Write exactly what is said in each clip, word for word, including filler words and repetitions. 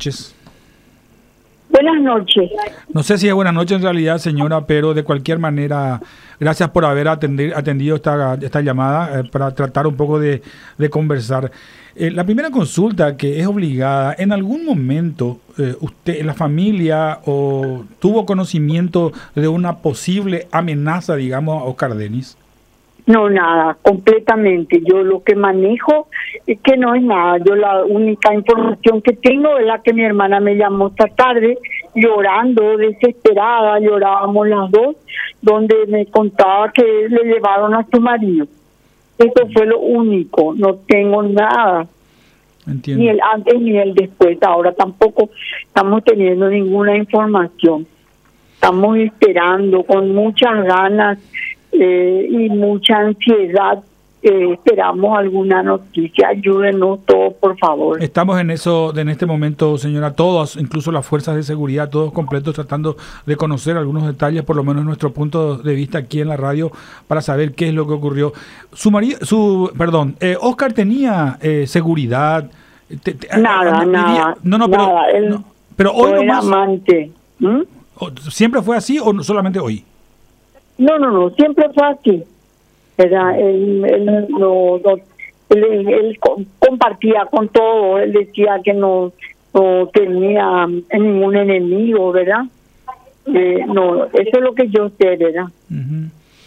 noches. Buenas noches. No sé si es buenas noches en realidad, señora, pero de cualquier manera, gracias por haber atendido, atendido esta, esta llamada eh, para tratar un poco de, de conversar. Eh, la primera consulta, que es obligada, ¿en algún momento eh, usted, la familia, o tuvo conocimiento de una posible amenaza, digamos, a Oscar Denis? No, nada, completamente. Yo lo que manejo es que no es nada. Yo la única información que tengo es la que mi hermana me llamó esta tarde, llorando, desesperada, llorábamos las dos, donde me contaba que le llevaron a su marido. Eso fue lo único, no tengo nada. Entiendo. Ni el antes ni el después. Ahora tampoco estamos teniendo ninguna información. Estamos esperando con muchas ganas eh, y mucha ansiedad. Eh, esperamos alguna noticia. Ayúdenos todos, por favor. Estamos en eso, en este momento, señora, todos, incluso las fuerzas de seguridad, todos completos, tratando de conocer algunos detalles, por lo menos nuestro punto de vista aquí en la radio, para saber qué es lo que ocurrió. Su marido, su, perdón, eh, Oscar tenía eh, seguridad. Te, te, nada, a, a, nada. No, no, pero, nada. Él no, pero hoy no era nomás, amante. ¿Mm? ¿Siempre fue así o solamente hoy? No, no, no, siempre fue así. Era, él, él, no, no, él, él compartía con todo, él decía que no, no tenía ningún enemigo, ¿verdad? Eh, no, eso es lo que yo sé, ¿verdad? Uh-huh.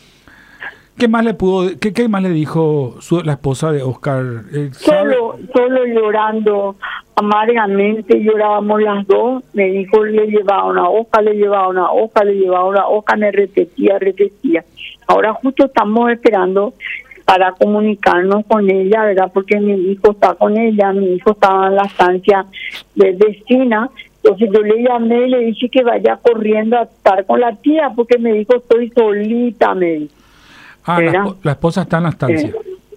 ¿Qué más le pudo, qué, qué más le dijo su, la esposa de Oscar? Eh, solo, solo llorando amargamente, llorábamos las dos. Me dijo, le llevaba una hoja, le llevaba una hoja, le llevaba una hoja, me repetía, repetía. Ahora justo estamos esperando para comunicarnos con ella, ¿verdad? Porque mi hijo está con ella, mi hijo estaba en la estancia de vecina. Entonces yo le llamé y le dije que vaya corriendo a estar con la tía, porque me dijo, estoy solita, me dijo. Ah, la, la esposa está en la estancia.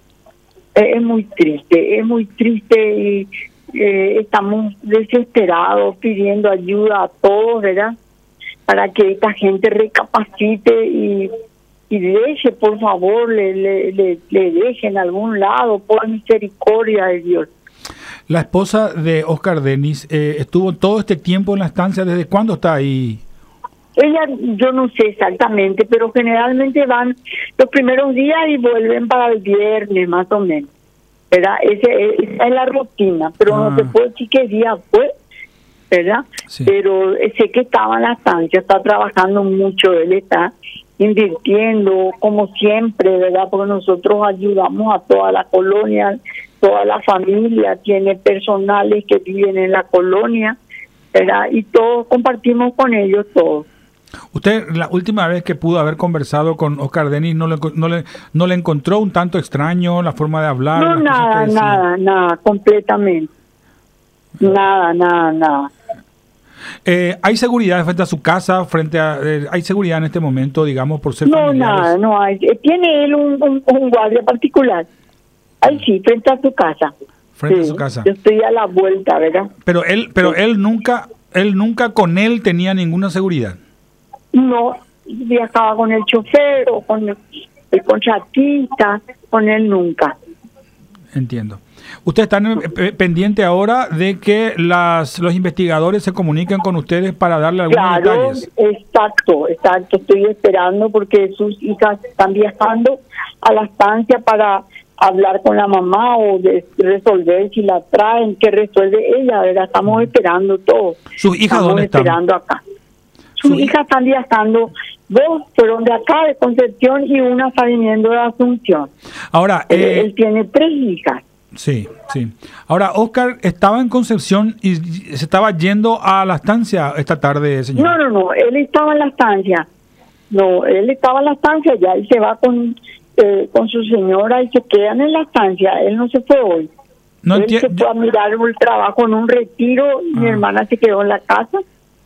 Eh, es muy triste, es muy triste y eh, estamos desesperados pidiendo ayuda a todos, ¿verdad? Para que esta gente recapacite y, y deje, por favor, le, le, le, le deje en algún lado, por misericordia de Dios. La esposa de Oscar Denis eh, estuvo todo este tiempo en la estancia. ¿Desde cuándo está ahí? Ella, yo no sé exactamente, pero generalmente van los primeros días y vuelven para el viernes, más o menos. ¿Verdad? Ese, esa es la rutina, pero ah. no se puede decir qué día fue, ¿verdad? Sí. Pero sé que estaba en la estancia, está trabajando mucho, él está invirtiendo, como siempre, ¿verdad? Porque nosotros ayudamos a toda la colonia, toda la familia, tiene personales que viven en la colonia, ¿verdad? Y todos compartimos con ellos todos. Usted, la última vez que pudo haber conversado con Oscar Denis, ¿no le, no le, no le encontró un tanto extraño la forma de hablar? No, nada, nada, nada, completamente. Nada, nada, nada. Eh, ¿Hay seguridad frente a su casa? frente a eh, ¿Hay seguridad en este momento, digamos, por ser No, familiares? nada, no hay. Tiene él un, un, un guardia particular. Ahí sí, frente a su casa. Frente sí, a su casa. Yo estoy a la vuelta, ¿verdad? Pero él, pero sí. él nunca, él nunca con él tenía ninguna seguridad. No, viajaba con el chofer o con el, el contratista, con él nunca. Entiendo. ¿Usted está pendiente ahora de que las los investigadores se comuniquen con ustedes para darle algunos claro, detalles? Exacto, exacto. Estoy esperando porque sus hijas están viajando a la estancia para hablar con la mamá o de resolver si la traen, que resuelve ella, ¿verdad? Estamos esperando todo. ¿Sus hijas estamos dónde están? esperando acá. Sus ¿Su hijas están viajando, dos fueron de acá, de Concepción, y una está viniendo de Asunción. Ahora, él, eh, él tiene tres hijas. Sí, sí. Ahora, Oscar estaba en Concepción y se estaba yendo a la estancia esta tarde, señor. No, no, no, él estaba en la estancia. No, él estaba en la estancia, ya él se va con, eh, con su señora y se quedan en la estancia. Él no se fue hoy. No él enti- se fue a mirar el trabajo en un retiro, ah. mi hermana se quedó en la casa.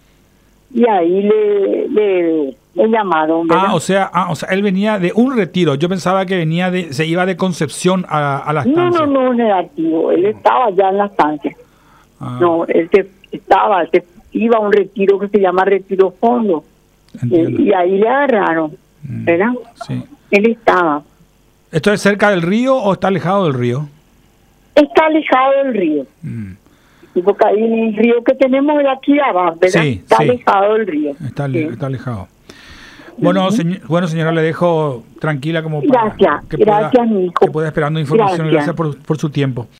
Y ahí le, le, le llamaron, ¿verdad? Ah, o sea, ah, o sea, él venía de un retiro. Yo pensaba que venía de, se iba de Concepción a, a la estancia. No, no, no, negativo. Él estaba ya en la estancia. Ah. No, él se, estaba, se iba a un retiro que se llama Retiro Fondo. Eh, y ahí le agarraron, ¿verdad? Sí. Él estaba. ¿Esto es cerca del río o está alejado del río? Está alejado del río. Mm. Y porque ahí el río que tenemos de aquí abajo, ¿verdad? Sí, está sí. alejado el río. Está, Sí. está alejado. Bueno, Ujú. señ- bueno, señora, le dejo tranquila como para Gracias, que gracias, pueda, mi hijo. que pueda esperando información. Gracias. Gracias por, por su tiempo.